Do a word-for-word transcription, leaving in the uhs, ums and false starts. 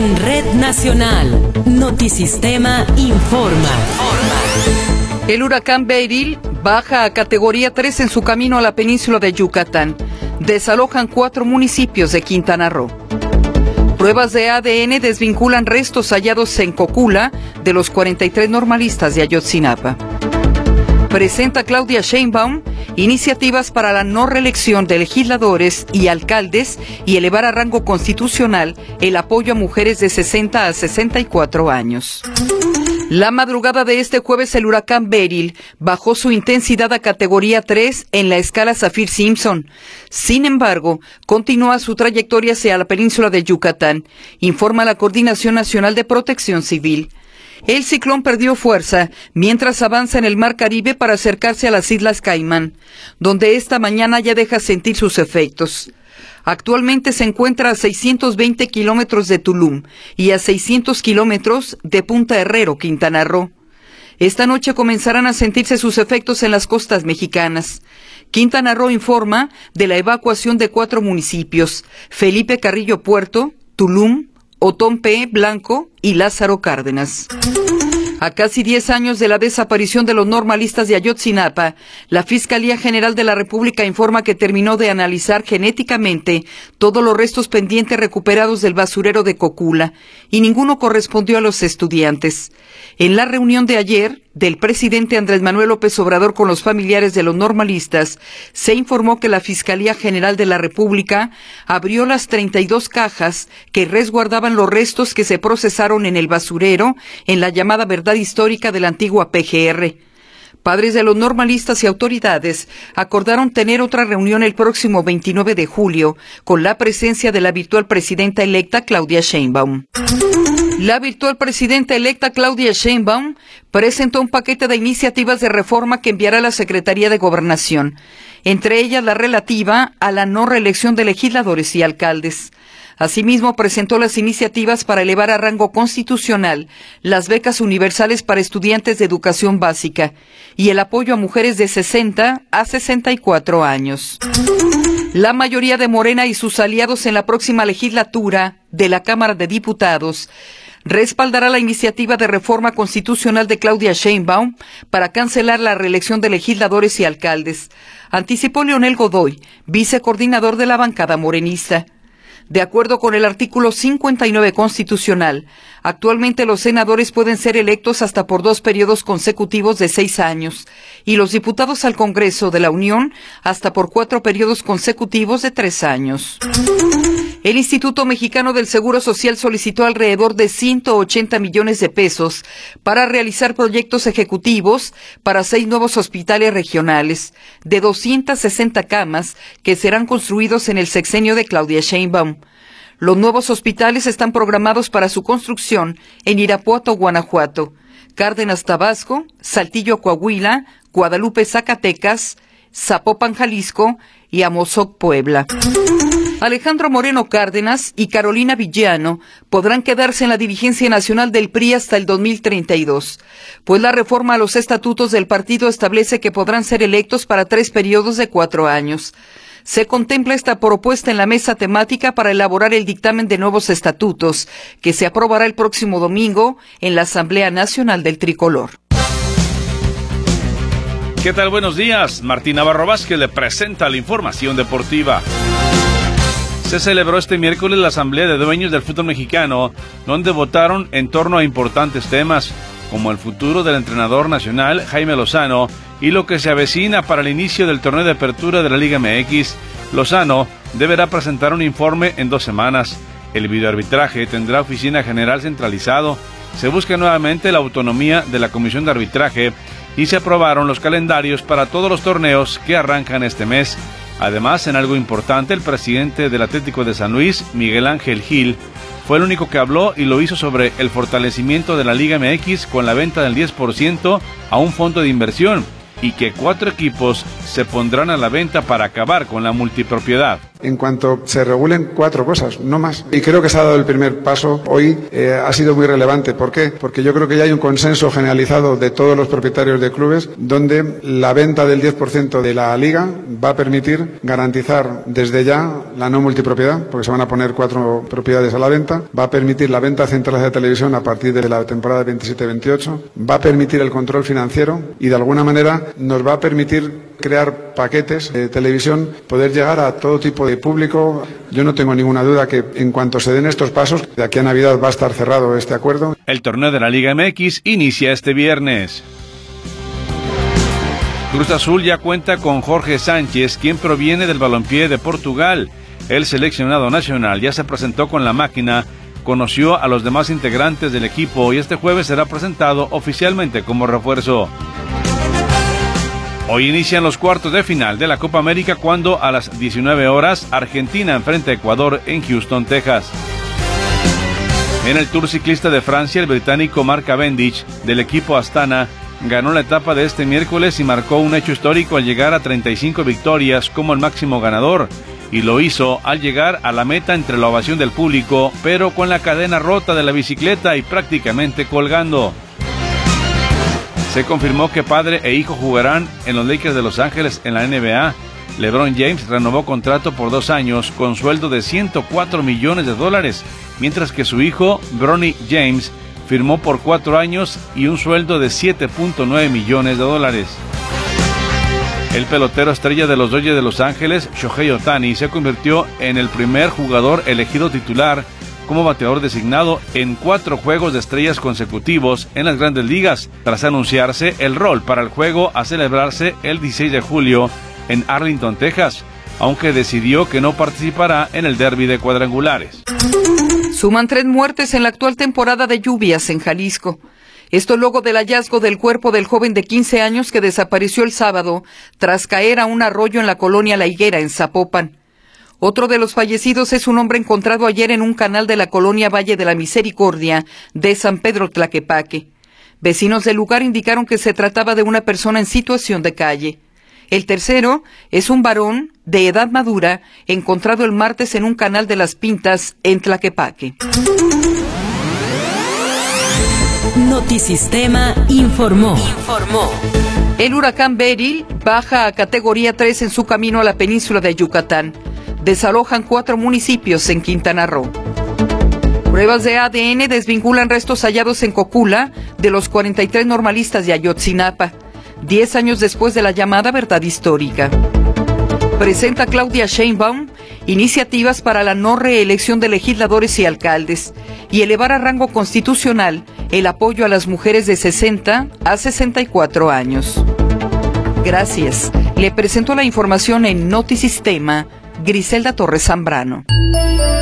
En Red Nacional, Notisistema informa. El huracán Beryl baja a categoría tres en su camino a la península de Yucatán. Desalojan cuatro municipios de Quintana Roo. Pruebas de A D N desvinculan restos hallados en Cocula de los cuarenta y tres normalistas de Ayotzinapa. Presenta Claudia Sheinbaum iniciativas para la no reelección de legisladores y alcaldes y elevar a rango constitucional el apoyo a mujeres de sesenta a sesenta y cuatro años. La madrugada de este jueves, el huracán Beryl bajó su intensidad a categoría tres en la escala Saffir-Simpson. Sin embargo, continúa su trayectoria hacia la península de Yucatán, informa la Coordinación Nacional de Protección Civil. El ciclón perdió fuerza mientras avanza en el Mar Caribe para acercarse a las Islas Caimán, donde esta mañana ya deja sentir sus efectos. Actualmente se encuentra a seiscientos veinte kilómetros de Tulum y a seiscientos kilómetros de Punta Herrero, Quintana Roo. Esta noche comenzarán a sentirse sus efectos en las costas mexicanas. Quintana Roo informa de la evacuación de cuatro municipios: Felipe Carrillo Puerto, Tulum, Otompe Blanco y Lázaro Cárdenas. A casi diez años de la desaparición de los normalistas de Ayotzinapa, la Fiscalía General de la República informa que terminó de analizar genéticamente todos los restos pendientes recuperados del basurero de Cocula, y ninguno correspondió a los estudiantes. En la reunión de ayer del presidente Andrés Manuel López Obrador con los familiares de los normalistas, se informó que la Fiscalía General de la República abrió las treinta y dos cajas que resguardaban los restos que se procesaron en el basurero en la llamada verdad histórica de la antigua P G R. Padres de los normalistas y autoridades acordaron tener otra reunión el próximo veintinueve de julio con la presencia de la virtual presidenta electa Claudia Sheinbaum. La virtual presidenta electa Claudia Sheinbaum presentó un paquete de iniciativas de reforma que enviará a la Secretaría de Gobernación, entre ellas la relativa a la no reelección de legisladores y alcaldes. Asimismo, presentó las iniciativas para elevar a rango constitucional las becas universales para estudiantes de educación básica y el apoyo a mujeres de sesenta a sesenta y cuatro años. La mayoría de Morena y sus aliados en la próxima legislatura de la Cámara de Diputados respaldará la iniciativa de reforma constitucional de Claudia Sheinbaum para cancelar la reelección de legisladores y alcaldes, anticipó Leonel Godoy, vicecoordinador de la bancada morenista. De acuerdo con el artículo cincuenta y nueve constitucional, actualmente los senadores pueden ser electos hasta por dos periodos consecutivos de seis años y los diputados al Congreso de la Unión hasta por cuatro periodos consecutivos de tres años. El Instituto Mexicano del Seguro Social solicitó alrededor de ciento ochenta millones de pesos para realizar proyectos ejecutivos para seis nuevos hospitales regionales de doscientas sesenta camas que serán construidos en el sexenio de Claudia Sheinbaum. Los nuevos hospitales están programados para su construcción en Irapuato, Guanajuato, Cárdenas, Tabasco, Saltillo, Coahuila, Guadalupe, Zacatecas, Zapopan, Jalisco y Amozoc, Puebla. Alejandro Moreno Cárdenas y Carolina Villano podrán quedarse en la dirigencia nacional del P R I hasta el dos mil treinta y dos, pues la reforma a los estatutos del partido establece que podrán ser electos para tres periodos de cuatro años. Se contempla esta propuesta en la mesa temática para elaborar el dictamen de nuevos estatutos, que se aprobará el próximo domingo en la Asamblea Nacional del Tricolor. ¿Qué tal? Buenos días. Martín Navarro Vázquez le presenta la información deportiva. Se celebró este miércoles la Asamblea de Dueños del Fútbol Mexicano, donde votaron en torno a importantes temas, como el futuro del entrenador nacional Jaime Lozano y lo que se avecina para el inicio del torneo de apertura de la Liga M X. Lozano deberá presentar un informe en dos semanas. El videoarbitraje tendrá oficina general centralizado. Se busca nuevamente la autonomía de la Comisión de Arbitraje y se aprobaron los calendarios para todos los torneos que arrancan este mes. Además, en algo importante, el presidente del Atlético de San Luis, Miguel Ángel Gil, fue el único que habló y lo hizo sobre el fortalecimiento de la Liga M X con la venta del diez por ciento a un fondo de inversión y que cuatro equipos se pondrán a la venta para acabar con la multipropiedad. en cuanto se regulen cuatro cosas, no más. Y creo que se ha dado el primer paso hoy, eh, ha sido muy relevante. ¿Por qué? Porque yo creo que ya hay un consenso generalizado de todos los propietarios de clubes donde la venta del diez por ciento de la liga va a permitir garantizar desde ya la no multipropiedad, porque se van a poner cuatro propiedades a la venta, va a permitir la venta central de televisión a partir de la temporada veintisiete veintiocho, va a permitir el control financiero y de alguna manera nos va a permitir crear paquetes de televisión, poder llegar a todo tipo de público. Yo no tengo ninguna duda que en cuanto se den estos pasos, de aquí a Navidad va a estar cerrado este acuerdo. El torneo de la Liga M X inicia este viernes. Cruz Azul ya cuenta con Jorge Sánchez, quien proviene del balompié de Portugal. El seleccionado nacional ya se presentó con la máquina, conoció a los demás integrantes del equipo y este jueves será presentado oficialmente como refuerzo. Hoy inician los cuartos de final de la Copa América cuando a las diecinueve horas Argentina enfrenta a Ecuador en Houston, Texas. En el Tour Ciclista de Francia, el británico Mark Cavendish del equipo Astana ganó la etapa de este miércoles y marcó un hecho histórico al llegar a treinta y cinco victorias como el máximo ganador, y lo hizo al llegar a la meta entre la ovación del público, pero con la cadena rota de la bicicleta y prácticamente colgando. Se confirmó que padre e hijo jugarán en los Lakers de Los Ángeles en la N B A. LeBron James renovó contrato por dos años con sueldo de ciento cuatro millones de dólares, mientras que su hijo, Bronny James, firmó por cuatro años y un sueldo de siete punto nueve millones de dólares. El pelotero estrella de los Dodgers de Los Ángeles, Shohei Ohtani, se convirtió en el primer jugador elegido titular como bateador designado en cuatro juegos de estrellas consecutivos en las Grandes Ligas, tras anunciarse el rol para el juego a celebrarse el dieciséis de julio en Arlington, Texas, aunque decidió que no participará en el derbi de cuadrangulares. Suman tres muertes en la actual temporada de lluvias en Jalisco. Esto luego del hallazgo del cuerpo del joven de quince años que desapareció el sábado tras caer a un arroyo en la colonia La Higuera, en Zapopan. Otro de los fallecidos es un hombre encontrado ayer en un canal de la colonia Valle de la Misericordia de San Pedro Tlaquepaque. Vecinos del lugar indicaron que se trataba de una persona en situación de calle. El tercero es un varón de edad madura encontrado el martes en un canal de Las Pintas en Tlaquepaque. Notisistema informó. Informó. El huracán Beryl baja a categoría tres en su camino a la península de Yucatán. Desalojan cuatro municipios en Quintana Roo. Pruebas de A D N desvinculan restos hallados en Cocula de los cuarenta y tres normalistas de Ayotzinapa, diez años después de la llamada verdad histórica. Presenta Claudia Sheinbaum iniciativas para la no reelección de legisladores y alcaldes y elevar a rango constitucional el apoyo a las mujeres de sesenta a sesenta y cuatro años. Gracias. Le presento la información en Notisistema, Griselda Torres Zambrano.